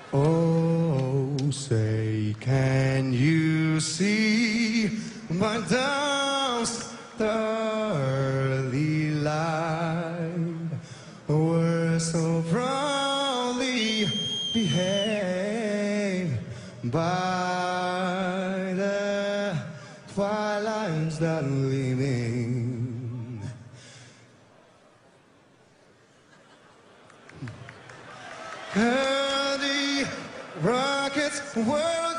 Oh, say, can you see my dastardly line? We're so proudly behaved by the twilight's that gleaming. The rockets were